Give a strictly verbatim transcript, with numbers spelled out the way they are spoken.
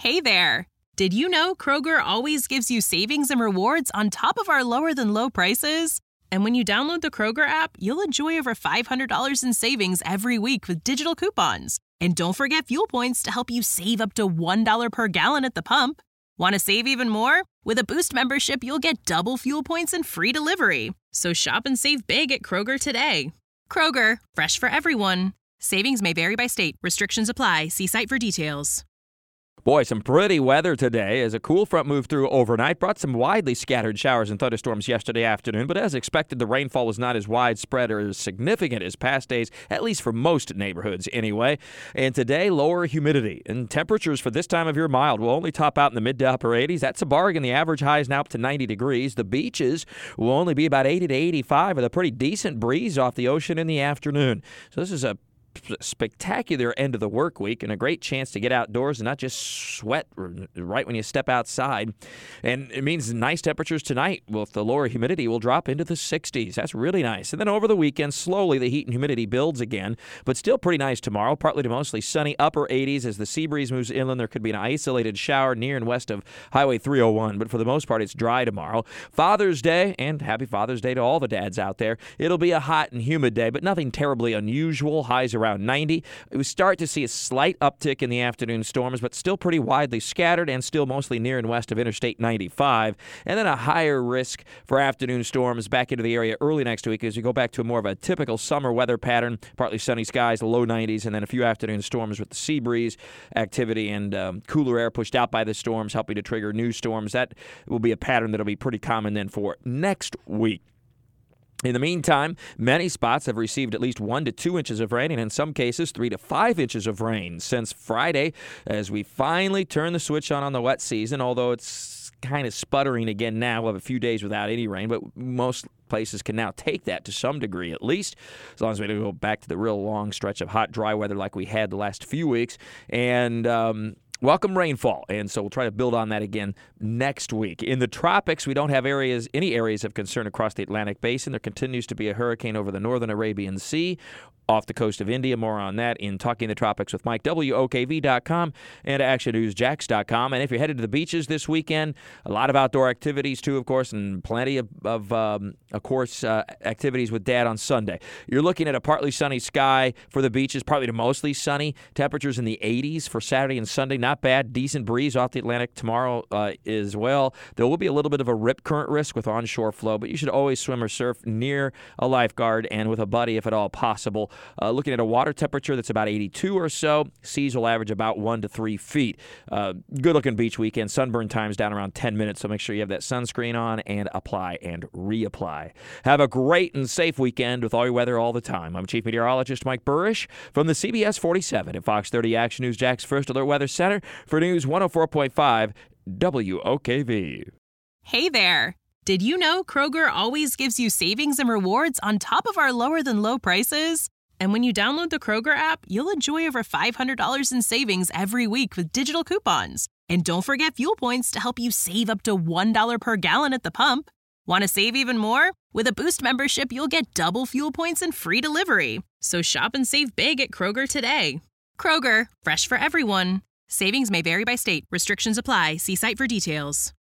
Hey there! Did you know Kroger always gives you savings and rewards on top of our lower-than-low prices? And when you download the Kroger app, you'll enjoy over five hundred dollars in savings every week with digital coupons. And don't forget fuel points to help you save up to one dollar per gallon at the pump. Want to save even more? With a Boost membership, you'll get double fuel points and free delivery. So shop and save big at Kroger today. Kroger, fresh for everyone. Savings may vary by state. Restrictions apply. See site for details. Boy, some pretty weather today as a cool front moved through overnight. Brought some widely scattered showers and thunderstorms yesterday afternoon, but as expected, the rainfall was not as widespread or as significant as past days, at least for most neighborhoods anyway. And today, lower humidity. And temperatures for this time of year mild will only top out in the mid to upper eighties. That's a bargain. The average high is now up to ninety degrees. The beaches will only be about eighty to eighty-five with a pretty decent breeze off the ocean in the afternoon. So this is a spectacular end of the work week and a great chance to get outdoors and not just sweat right when you step outside. And it means nice temperatures tonight with the lower humidity will drop into the sixties. That's really nice. And then over the weekend, slowly the heat and humidity builds again, but still pretty nice tomorrow. Partly to mostly sunny, upper eighties as the sea breeze moves inland. There could be an isolated shower near and west of Highway three oh one, but for the most part, it's dry tomorrow. Father's Day, and happy Father's Day to all the dads out there. It'll be a hot and humid day, but nothing terribly unusual. Highs around ninety. We start to see a slight uptick in the afternoon storms, but still pretty widely scattered and still mostly near and west of Interstate ninety-five. And then a higher risk for afternoon storms back into the area early next week as you go back to a more of a typical summer weather pattern. Partly sunny skies, low nineties, and then a few afternoon storms with the sea breeze activity and um, cooler air pushed out by the storms, helping to trigger new storms. That will be a pattern that will be pretty common then for next week. In the meantime, many spots have received at least one to two inches of rain, and in some cases, three to five inches of rain since Friday, as we finally turn the switch on on the wet season, although it's kind of sputtering again now. We'll have a few days without any rain, but most places can now take that to some degree at least, as long as we don't go back to the real long stretch of hot, dry weather like we had the last few weeks. And, um, welcome rainfall, and so we'll try to build on that again next week. In the tropics, we don't have areas, any areas of concern across the Atlantic Basin. There continues to be a hurricane over the northern Arabian Sea off the coast of India. More on that in Talking the Tropics with Mike, W O K V dot com and action news jax dot com. And if you're headed to the beaches this weekend, a lot of outdoor activities too, of course, and plenty of, of, um, of course, uh, activities with Dad on Sunday. You're looking at a partly sunny sky for the beaches, partly to mostly sunny. Temperatures in the eighties for Saturday and Sunday. Not bad. Decent breeze off the Atlantic tomorrow uh, as well. There will be a little bit of a rip current risk with onshore flow, but you should always swim or surf near a lifeguard and with a buddy if at all possible. Uh, looking at a water temperature that's about eighty-two or so. Seas will average about one to three feet. Uh, good-looking beach weekend. Sunburn time's down around ten minutes, so make sure you have that sunscreen on and apply and reapply. Have a great and safe weekend with all your weather all the time. I'm Chief Meteorologist Mike Burrish from the C B S forty-seven at Fox thirty Action News Jax First Alert Weather Center for News one oh four point five W O K V. Hey there! Did you know Kroger always gives you savings and rewards on top of our lower-than-low prices? And when you download the Kroger app, you'll enjoy over five hundred dollars in savings every week with digital coupons. And don't forget fuel points to help you save up to one dollar per gallon at the pump. Want to save even more? With a Boost membership, you'll get double fuel points and free delivery. So shop and save big at Kroger today. Kroger, fresh for everyone. Savings may vary by state. Restrictions apply. See site for details.